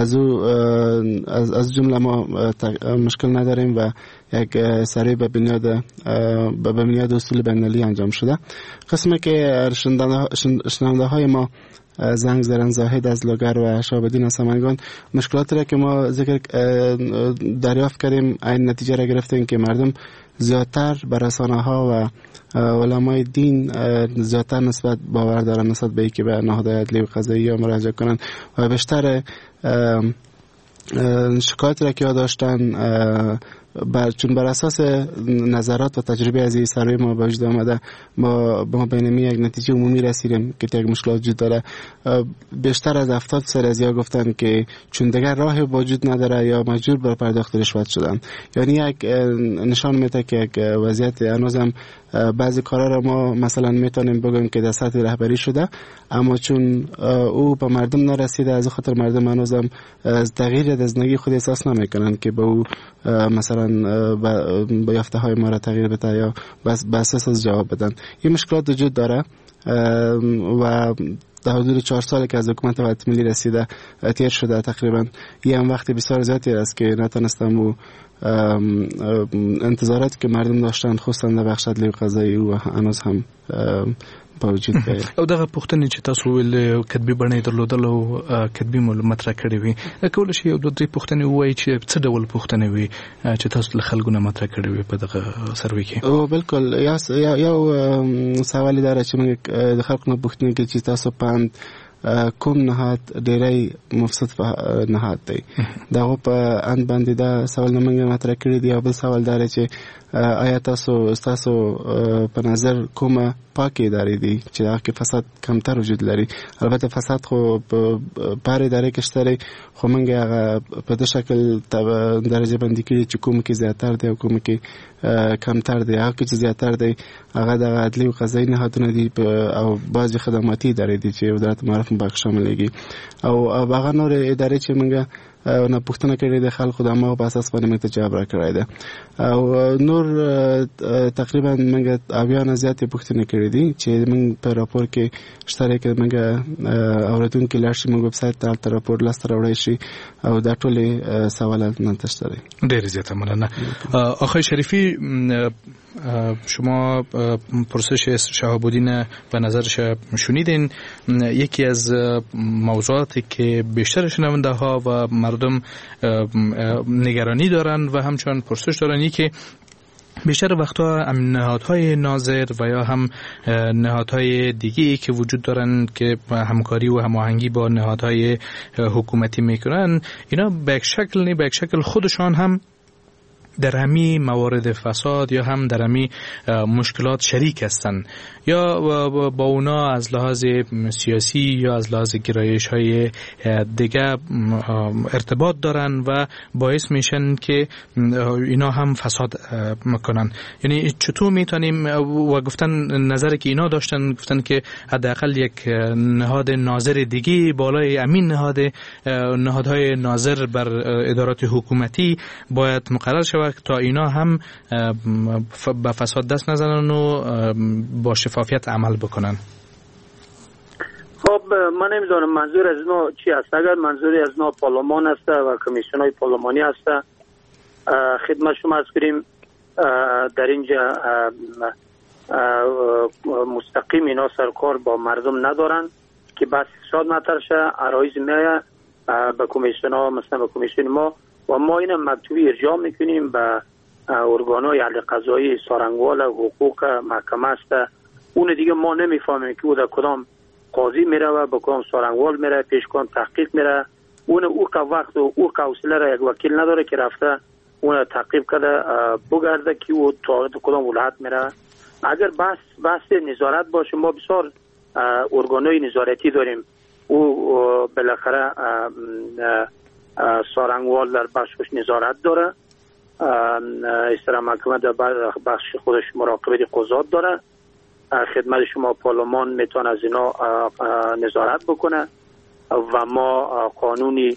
از جمله ما مشکل نداریم و یک سروی به بنیاد اصول بین‌المللی انجام شده. قسمی که شنونده های ما زنگ زرن زاهد از لوگر و شهاب‌الدین از سمنگان مشکلاتی را که ما ذکر دریافت کردیم این نتیجه را گرفتیم که مردم زیادتر به رسانه‌ها و علمای دین زیادتر نسبت باور دارن نسبت به اینکه به نهادهای عدلیه و قضایی مراجعه کنند و بیشتر شکایتی را که داشتن چون بر اساس نظرات و تجربه از این سروی ما به وجود آمده ما بینمی یک نتیجه عمومی رسیدیم که یک مشکلات وجود داره. بیشتر از 70% از یا گفتن که چون دیگر راه وجود نداره یا مجبور بر پرداخت رشوت شدن. یعنی یک نشان میده که یک وضعیت هنوزم بعضی کارا را ما مثلا میتونیم بگیم که در سطح رهبری شده اما چون او به مردم نرسیده از خاطر مردم هنوزم از تغییر از زندگی خود احساس نمیکنن که به او مثلا با یافته های ما را تغییر بده یا بس اساس از جواب بدن. این مشکلات وجود داره و در حدود 4 سال که از حکومت وحدت ملی رسیده تیر شده تقریبا یه هم وقت بسیار زیادی است که نتونستم و انتظاراتی که مردم داشتن خصوصا در بخش عدلیه و قضایی و هنوز هم په وجود کې او دغه پوښتنې چې تاسو ول کتبي بڼه درلودل او کتبي مطرح کړې وي کول شي یو دوه درې پوښتنې وایي چې څه ډول پوښتنې وي چې تاسو له خلکو نه مطرح کړې وي په دغه سروي کې. او بالکل یو سوال داره چې موږ د خلکو نه پوښتنه کوي چې تاسو پاند کوم نهاد ډیری مفسد نهاد دی دغه په ان باندې دا سوال نه موږ مطرح کړی دی. او بل سوال داره چې آیا تاسو په نظر کومه پاکه ادارې دي چې هغه کې فساد کمتر وجود لري؟ البته فساد خو په ادارې کې شته خو موږ هغه په دې شکل درجه بندي کړی چې کوم کې زیاتر دی او کوم کې کمتر دی. هغه چې زیاتر دی هغه د عدلیه او قضایي نهادونه دي او بعضی خدماتي ادارې دي چې وزارت معارف په شاملېږي او هغه نور ادارې چې موږ نه پوښتنه کړې د خلکو د ما په اساس باندې موږ ته جواب راکړی دی او نور تقریبا موږ اویا نه زیاتې پوښتنې کړې دي چې موږ په راپور کې شته کې موږ اوریدونکو لاړ شي موږ ویب سایټ ته راپور لاسته راوړی شي او دا ټول سوالات نه تشته دي. ډېر زیاته مننه. آقای شریفی شما پرسش شهاب‌الدین به نظرش شنیدین. یکی از موضوعاتی که بیشتر شنونده ها و مردم نگرانی دارن و همچنان پرسش دارن که بیشتر وقتا نهادهای ناظر و یا هم نهادهای دیگه‌ای که وجود دارن که همکاری و هماهنگی با نهادهای حکومتی میکنن اینا به یک شکل خودشان هم در همی موارد فساد یا هم در همی مشکلات شریک هستند یا با اونا از لحاظ سیاسی یا از لحاظ گرایش های دیگه ارتباط دارن و باعث میشن که اینا هم فساد میکنن. یعنی چطور میتونیم و گفتن نظری که اینا داشتن گفتن که حداقل یک نهاد ناظر دیگه بالای امین نهادهای ناظر بر ادارات حکومتی باید مقرر شود تا اینا هم به فساد دست نزنن و با شفافیت عمل بکنن. خب من نمیدونم منظور از اینا چی است. اگر منظوری از اینا پارلمان است و کمیسیون های پارلمانی است خدمت شما عرض کنیم در اینجا مستقیم اینا سرکار با مردم ندارن که بس فساد مطرح شه عرایض میایه به کمیسیون ها مثلا به کمیسیون ما و ما این مکتوبی ارجاع میکنیم به ارگانهای عدل قضایی سارنگوال حقوق محکمه است. اون دیگه ما نمیفهمیم که او در کدام قاضی میره و به کام سارنگوال میره، پیشکام تحقیق میره. او که وقت و او که حوصله را یک وکیل نداره که رفته اون تعقیب کرده بگرده که او تا کدام ولایت میره. اگر بحث نظارت باشه، ما بسیار ارگانهای نظارتی داریم. او بالاخره سارنگوال در بخشش نظارت داره، استرا محکمه در بخش خودش مراقبت قضات داره، خدمت شما پارلمان میتونه از اینا نظارت بکنه و ما قانونی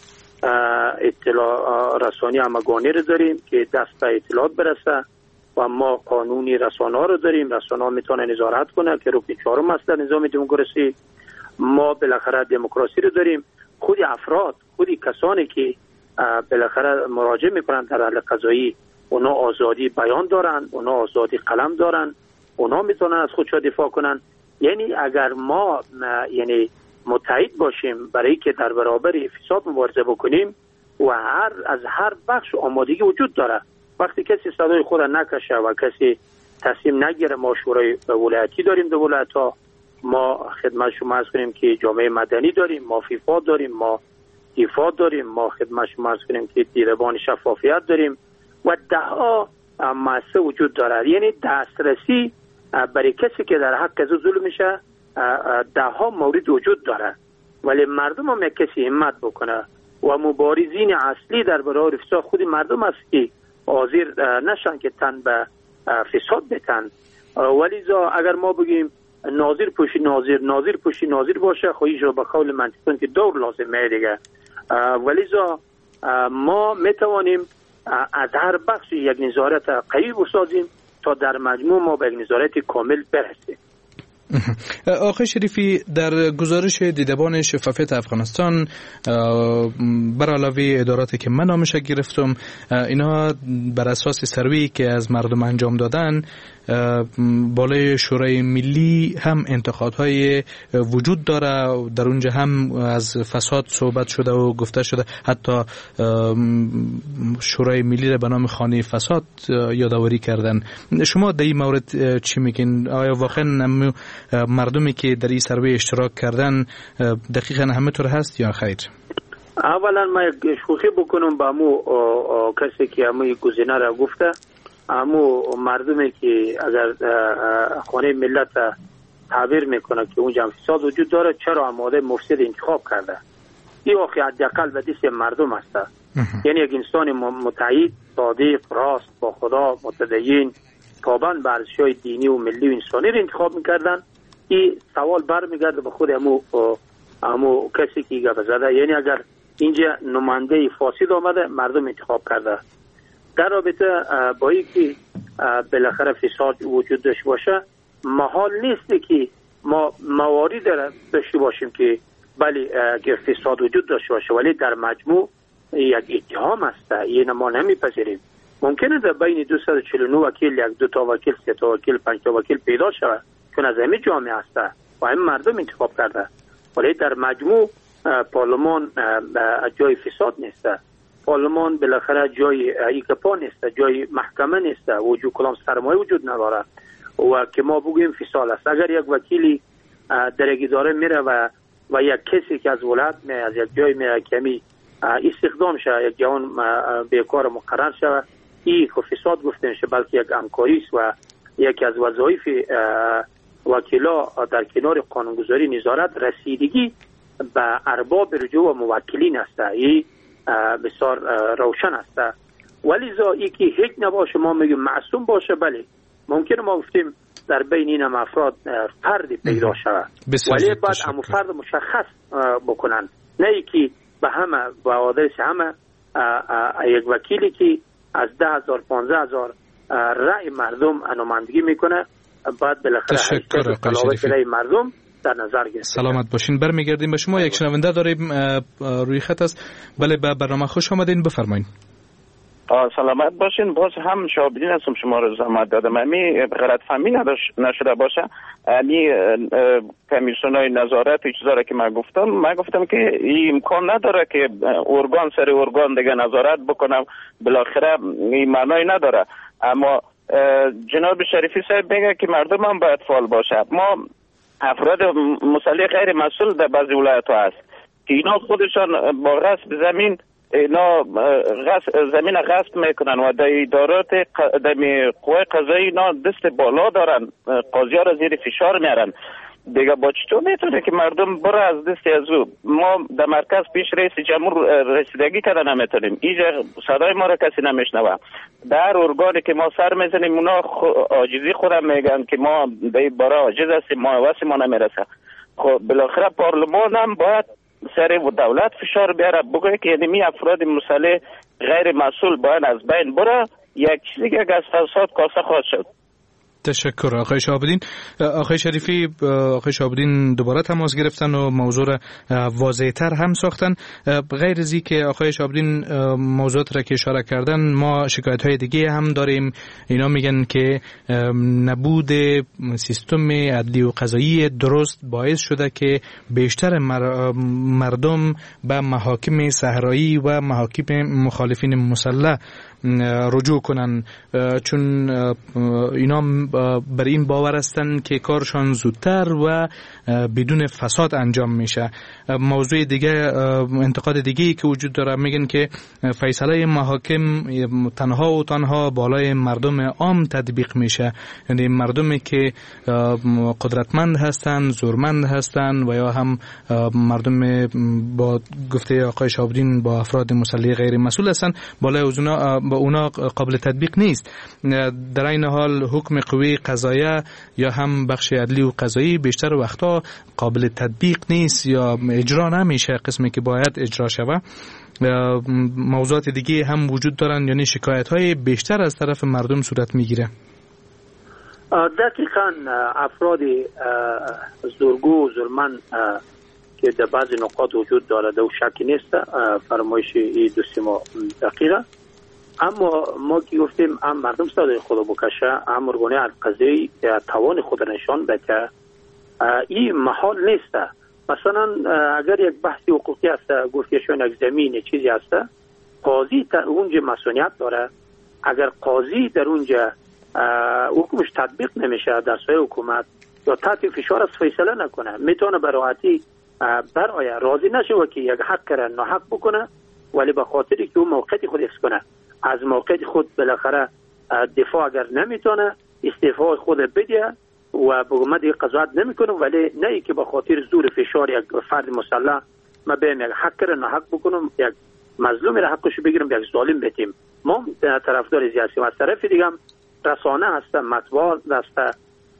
اطلاع رسانی همگانی رو داریم که دست به اطلاعات برسه و ما قانونی رسانه ها رو داریم. رسانه ها میتونه نظارت کنه که رکن 4 است در نظام دموکراسی. ما بالاخره دموکراسی رو داریم. خود افراد، خود کسانی که بالاخره مراجعه میکنن در حل قضایی، اونا آزادی بیان دارن، اونا آزادی قلم دارن، اونا میتونن از خودشون دفاع کنن. یعنی اگر ما متحد باشیم برای که در برابر فساد مبارزه بکنیم و از هر بخش آمادگی وجود داره. وقتی کسی صدای خود نکشه و کسی تصمیم نگیره، ما شورای ولایتی داریم، در ولایت ها ما خدمت شما عرض کنیم که جامعه مدنی داریم، ما فیفا داریم، ما دیفا داریم، ما خدمت شما عرض کنیم که دیربان شفافیت داریم و ده‌ها مؤسسه وجود داره. یعنی دسترسی برای کسی که در حق از ظلم میشه ده‌ها مورد وجود داره، ولی مردم هم یک کسی همت بکنه و مبارزین اصلی در برابر فساد خود مردم است که حاضر نشن که تن به فساد بتن. ولیزا اگر ما بگیم ناظر پوشی ناظر پوشی ناظر باشه، خواهیش رو به قول منطقی که دور لازمه دیگه. ولیزا ما میتوانیم از هر بخش یک نظارت قوی بسازیم تا در مجموع ما به یک نظارت کامل برسیم. آقای شریفی، در گزارش دیدبان شفافیت افغانستان بر علاوه اداراتی که من نامش گرفتم، اینا بر اساس سروی که از مردم انجام دادن بالای شورای ملی هم انتقادهای وجود داره. در اونجا هم از فساد صحبت شده و گفته شده، حتی شورای ملی را به نام خانه فساد یادآوری کردن. شما در این مورد چی میگین؟ آیا واقعا مردمی که در این سروی اشتراک کردن دقیقا همه طور هست یا خیر؟ اولا ما یک شوخی بکنم با امو کسی که امو گزینه را گفته، امو مردمی که اگر خانه ملت تعبیر میکنه که اونجا فساد وجود داره، چرا آماده مفسد انتخاب کرده؟ این واقعا حداقل به دست مردم است. یعنی یک انسان متعهد، صادق، راست، با خدا، متدین، پابند بر ارزش‌های دینی و ملی و انسانی را انتخاب میکردن. این سوال برمیگرده به خود امو کسی که گپ زده. یعنی اگر اینجا نماینده فاسد آمده، مردم انتخاب کرده. در رابطه با اینکه بالاخره فساد وجود داشته باشه، محال نیست که ما مواردی داشته باشیم که بله که فساد وجود داشته باشه، ولی در مجموع یک اتهام است. این ما نمیپذیریم. ممکنه در بین 249 وکیل 1-2 تا وکیل 3 تا وکیل 5 تا وکیل پیدا شود، چون از همه جامعه است و همه مردم انتخاب کرده، ولی در مجموع پارلمان جای فساد نیست. پارلمان بالاخره جای ایکپا نیست، جای محکمه نیست، وجود کلام سرمایه وجود نداره و که ما بگوییم فساد است. اگر یک وکیلی در یک اداره میره و یک کسی که از ولایت از یک جای میره کمی استخدام شه، یک جوان بیکار مقرر شه، این فساد گفته میشه، بلکه یک همکاری است و یکی از وظایف وکیلا در کنار قانونگذاری نظارت رسیدگی به ارباب رجوع و موکلین است. این بسیار روشن است. ولی ای که هیچ نباشه، ما میگیم معصوم باشه، بله ممکنه ما گفتیم در بین این هم افراد فردی پیدا شود، ولی باید همون فرد مشخص بکنن، نه ای که به همه به آدرس همه یک وکیلی که از 10,000 15,000 رأی مردم نمایندگی میکنه بعد بالاخره حیثیت رأی مردم در نظر گرفته. سلامت باشین. برمیگردیم به شما. یک شنونده داریم روی خط است. بله، به برنامه خوش آمدین، بفرمایید. سلامت باشین. باز هم شابدین هستم، شما رو زحمت دادم. امی غلط فهمی نشده باشه، امی کمیسیونای نظارت و چیزا که من گفتم که این امکان نداره که ارگان سر ارگان دیگه نظارت بکنم، بالاخره این معنی نداره. اما جناب شریفی صاحب بگه که مردم هم باید فعال باشه. ما افراد مسلح غیر مسئول در بعضی ولایت ها هست که اینا خودشان با غصب زمین اینا زمین غصب میکنن و در ادارات قوای قضایی اینا دست بالا دارن، قاضی ها را زیر فشار میارن. دیگه با چطور میتونه که مردم بره از دست از او؟ ما در مرکز پیش رئیس جمهور رسیدگی کردن نمیتونیم، اینجا صدای ما را کسی نمیشنوه. در ارگانی که ما سر میزنیم اونا عاجزی خودم میگن که ما به باره عاجز هستیم، ما واسه ما نمیرسه. خب بالاخره پارلمان هم باید سر و دولت فشار بیاره، بگه که یعنی افراد مسلح غیر مسئول باید از بین بره، یک چیزی که از فساد کاسه خواهد شد. تشکر آقای شهاب‌الدین. آقای شریفی، آقای شهاب‌الدین دوباره تماس گرفتن و موضوع را واضح‌تر هم ساختن. غیر از این که آقای شهاب‌الدین موضوعات را که اشاره کردن، ما شکایت‌های دیگه هم داریم. اینا میگن که نبود سیستم عدلی و قضایی درست باعث شده که بیشتر مردم به محاکم صحرایی و محاکم مخالفین مسلح رجوع کنن، چون اینا بر این باور هستند که کارشان زودتر و بدون فساد انجام میشه. موضوع دیگه، انتقاد دیگه که وجود داره، میگن که فیصله محاکم تنها و تنها بالای مردم عام تطبیق میشه، یعنی مردمی که قدرتمند هستند، زورمند هستند و یا هم مردم با گفته آقای شهاب‌الدین با افراد مسلح غیر مسئول هستند، بالای اونا قابل تطبیق نیست. در این حال حکم قوی قضاییه یا هم بخش عدلی و قضایی بیشتر وقتا قابل تطبیق نیست یا اجرا نمیشه قسمی که باید اجرا شوه. موضوعات دیگه هم وجود دارن، یعنی شکایت های بیشتر از طرف مردم صورت میگیره. دقیقاً افراد زورگو و زورمند که در بعضی نقاط وجود داره و شکی نیست، فرمایش دوستی ما دقیقه. اما ما که گفتیم هم مردم صدای خود بکشه، هم ارگان قضایی توان خود نشان بده، این محال نیست. مثلا اگر یک بحثی حقوقی است، گفتیشون یک زمین چیزی است، قاضی در اونجا مسئولیت داره. اگر قاضی در اونجا حکمش تطبیق نمیشه در سوی حکومت یا تحت فشار است فیصله نکنه، میتونه به راحتی برای راضی نشه که یک حق را ناحق بکنه، ولی به خاطری که اون موقعیت خود حفظ کنه، از موقعیت خود بالاخره دفاع اگر نمیتونه استعفای خود بده و به حکومت قضاوت نمیکنه، ولی نه ای که به خاطر زور فشار یک فرد مسلح ما بهم یک حق را ناحق بکنم، یک مظلوم را حقش بگیرم، یک ظالم بتیم. ما طرفدار سیاسی و از طرف دیگه هم رسانه هست، مطبوعات هست،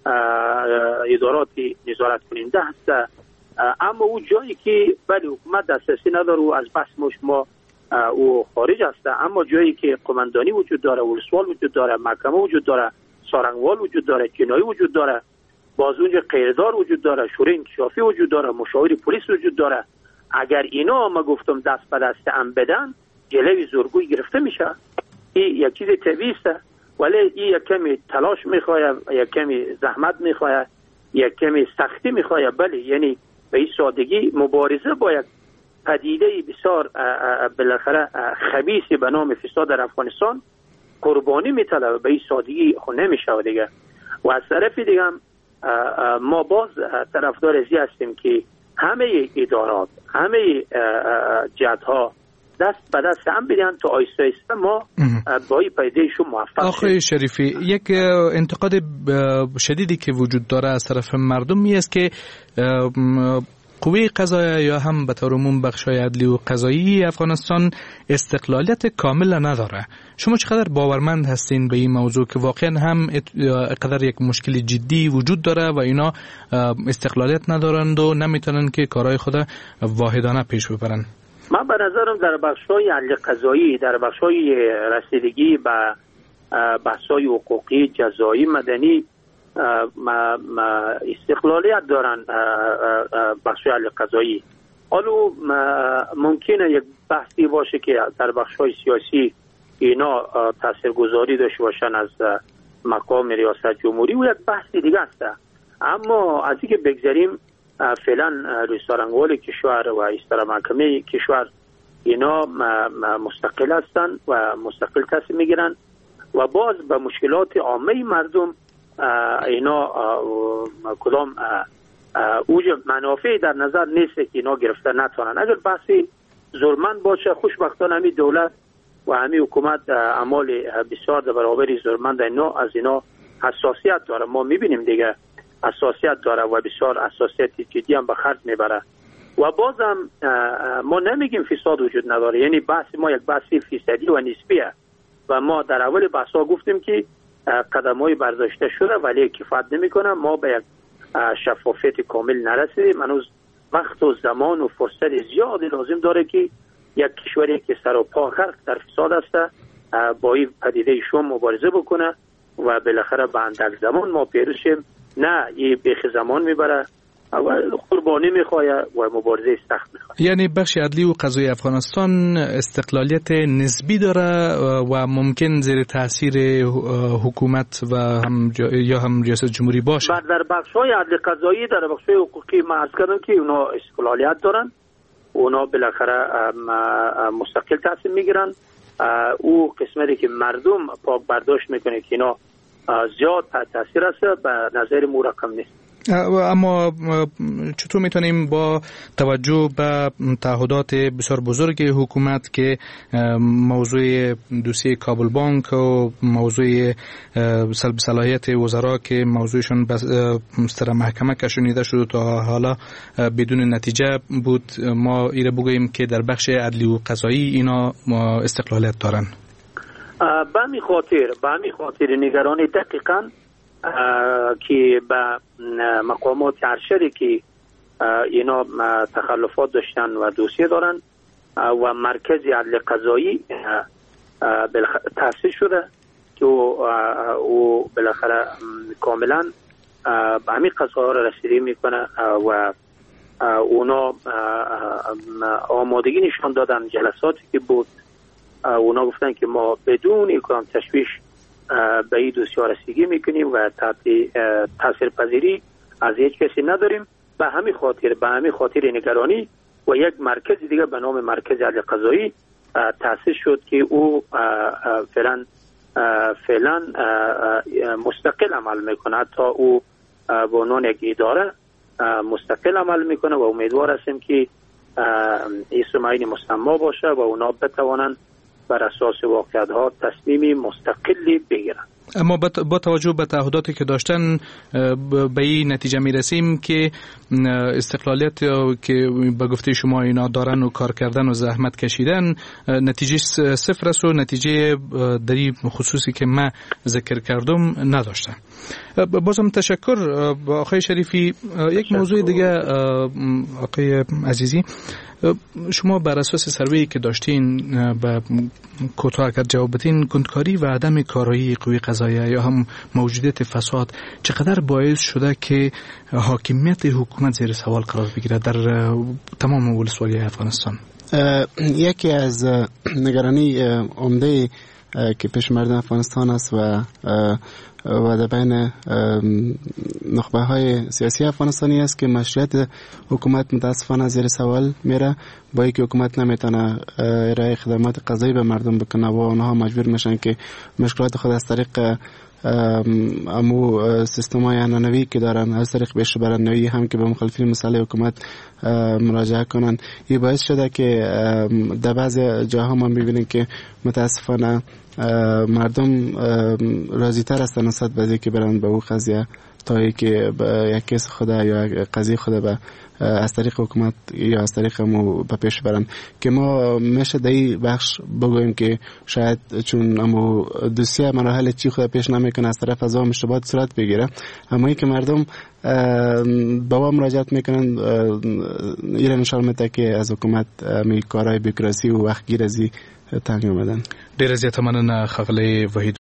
ادارات نظارت کننده هست، اما او جایی که بله حکومت دسترسی نداره و از بحث ما او خارج است، اما جایی که قماندانی وجود داره، ولسوال وجود داره، محکمه وجود داره، سارنگوال وجود داره، جنایی وجود داره، باز اونجا قیردار وجود داره، شورای انکشافی وجود داره، مشاور پلیس وجود داره. اگر اینا ما گفتم دست به دست هم بدن، جلوی زورگویی گرفته میشه. این یک چیز طبیعی است، ولی این یک کمی تلاش میخواد، یک کمی زحمت میخواد، یک کمی سختی میخواد. بله، یعنی به این سادگی مبارزه با یک پدیده بسیار بالاخره خبیثی به نام فساد در افغانستان قربانی میطلبه، به این سادگی خود نمیشه دیگه. و از طرف دیگه هم ما باز طرفدار ازی هستیم که همه ادارات، همه جهت‌ها دست به دست هم بدن تا آیسته آیسته ما با این پدیدهشون موفق شیم. آقای شریفی، یک انتقاد شدیدی که وجود داره از طرف مردم است که قوه قضاییه یا هم به طور عموم بخش‌های عدلی و قضایی افغانستان استقلالیت کامل نداره. شما چقدر باورمند هستین به این موضوع که واقعا هم قدر یک مشکل جدی وجود داره و اینا استقلالیت ندارند و نمیتونن که کارهای خود واحدانه پیش ببرن؟ من به نظرم در بخش‌های عدلی قضایی، در بخش‌های رسیدگی به بحث‌های حقوقی، جزایی، مدنی استقلالیت دارن بخش عدلی قضایی. حالا ممکنه یک بحثی باشه که در بخش‌های سیاسی اینا تاثیرگذاری داشته باشن از مقام ریاست جمهوری و یک بحثی دیگه است. اما از اینکه بگذاریم فعلا رئیس‌جمهور کشور و استرا محکمه کشور اینا مستقل هستن و مستقل تصمیم میگیرن و باز به مشکلات عامه مردم اینا کدام اوج منافع در نظر نیست که اینا گرفته نتونن. اگر بحثی زورمند باشه، خوشبختانه همین دولت و همین حکومت اعمال بسیار در برابر زورمند اینا از اینا حساسیت داره. ما میبینیم دیگه حساسیت داره و بسیار حساسیت جدی هم به خرج میبره. و بازم ما نمیگیم فساد وجود نداره، یعنی بحث ما یک بحثی فیصدی و نسبیه و ما در اول بحثا گفتیم که قدم‌های برداشته شده ولی کفایت نمیکنه. ما به یک شفافیت کامل نرسیدیم. هنوز وقت و زمان و فرصت زیادی لازم داره که یک کشوری که سر و پا غرق در فساد است با این پدیده شوم مبارزه بکنه و بالاخره به اندک زمان ما پیروز شیم. نه این بیخ زمان میبره و قربانی میخواه و مبارزه سخت میخواه. یعنی بخش عدلی و قضایی افغانستان استقلالیت نسبی داره و ممکن زیر تاثیر حکومت و هم ریاست جمهوری باشه. در بخش های عدلی قضایی، در بخش های حقوقی ما عرض کردم که اونا استقلالیت دارن، اونا بالاخره مستقل تصمیم میگیرن. او قسمتی که مردم پاک برداشت میکنه که اینا زیاد تاثیر است، به نظر مو رقم نیست. اما چطور میتونیم با توجه به تعهدات بسیار بزرگ حکومت که موضوع دوسیه کابل بانک و موضوع سلب صلاحیت وزرا که موضوعشون سر محکمه کشونیده شد تا حالا بدون نتیجه بود، ما ایره بگوییم که در بخش عدلی و قضایی اینا استقلالیت دارن؟ به همین خاطر نگرانی دقیقاً که به مقامات ارشدی که اینا تخلفات داشتن و دوسیه دارن و مرکز عدل قضایی تأسیس شده که او بالاخره کاملا به همین قضاها را رسیدگی میکنه و اونا آمادگی نشان دادن. جلساتی که بود اونا گفتن که ما بدون یکم تشویش به این دوسیه رسیدگی میکنیم و تاثیرپذیری از هیچ کسی نداریم. به همین خاطر نگرانی و یک مرکز دیگه به نام مرکز عدل قضایی تأسیس شد که او فعلا مستقل عمل میکنه. حتی او به عنوان یک اداره مستقل عمل میکنه و امیدوار هستیم که اسم عین مسما باشه و اونا بتوانند بر اساس واقعیت ها تصمیمی مستقلی بگیرن. اما با توجه به تعهداتی که داشتن به این نتیجه میرسیم که استقلالیت که به گفته شما اینا دارن و کار کردن و زحمت کشیدن نتیجه صفر است و نتیجه در این خصوصی که من ذکر کردم نداشتن. بازم تشکر آقای شریفی. یک موضوع دیگه آقای عزیزی، شما بر اساس سروی که داشتین به کوتاه اگر جواب بدین، گندکاری و عدم کارایی قوی قضاییه یا هم موجودیت فساد چقدر باعث شده که حاکمیت حکومت زیر سوال قرار بگیره در تمام ولسوالی افغانستان؟ یکی از نگرانی عمده که پیش مردم افغانستان است و در بین نخبه های سیاسی افغانستانی است که مشروعیت حکومت متاسفانه زیر سوال میره، با اینکه حکومت نمیتونه ارائه خدمات قضایی به مردم بکنه و اونها مجبور میشن که مشکلات خود از طریق امو سیستم‌های عنعنوی که دارن از طریق بیش برندگی هم که به مخالفین مسئله حکومت مراجعه کنن. این باعث شده که در بعضی جاها ما می‌بینیم که متاسفانه مردم راضی تر هستن نسبت به که برن به او قضیه تا که یک کیس خود یا قضیه خود به از طریق حکومت یا از طریق مو به پیش برن. که ما میشه در این بخش بگوییم که شاید چون امو دوسیه مراحل چی خود پیش نمیکنه از طرف از اشتباهات صورت بگیره، اما این که مردم با ما مراجعت میکنن این نشان میده که از حکومت می کارهای بیوکراسی و وقتگیر ازی تنگ آمدن. ډیر زیاته مننه ښاغلی وحید.